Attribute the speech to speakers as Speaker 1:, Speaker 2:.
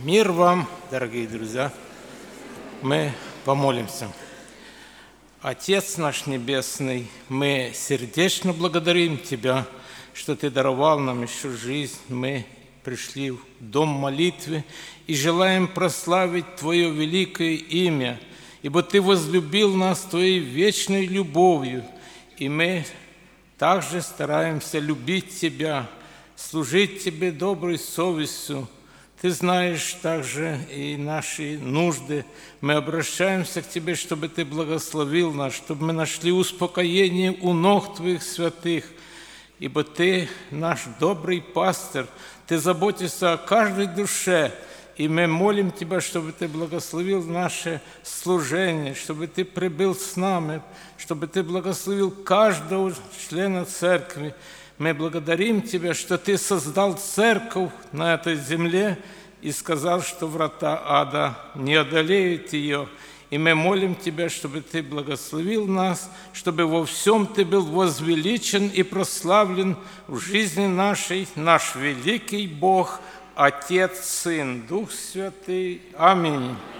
Speaker 1: Мир вам, дорогие друзья! Мы помолимся. Отец наш Небесный, мы сердечно благодарим Тебя, что Ты даровал нам еще жизнь. Мы пришли в дом молитвы и желаем прославить Твое великое имя, ибо Ты возлюбил нас Твоей вечной любовью, и мы также стараемся любить Тебя, служить Тебе доброй совестью. Ты знаешь также и наши нужды. Мы обращаемся к Тебе, чтобы Ты благословил нас, чтобы мы нашли успокоение у ног Твоих святых, ибо Ты наш добрый пастырь, Ты заботишься о каждой душе, и мы молим Тебя, чтобы Ты благословил наше служение, чтобы Ты прибыл с нами, чтобы Ты благословил каждого члена церкви. Мы благодарим Тебя, что Ты создал церковь на этой земле и сказал, что врата ада не одолеют ее. И мы молим Тебя, чтобы Ты благословил нас, чтобы во всем Ты был возвеличен и прославлен в жизни нашей, наш великий Бог, Отец, Сын, Дух Святый. Аминь.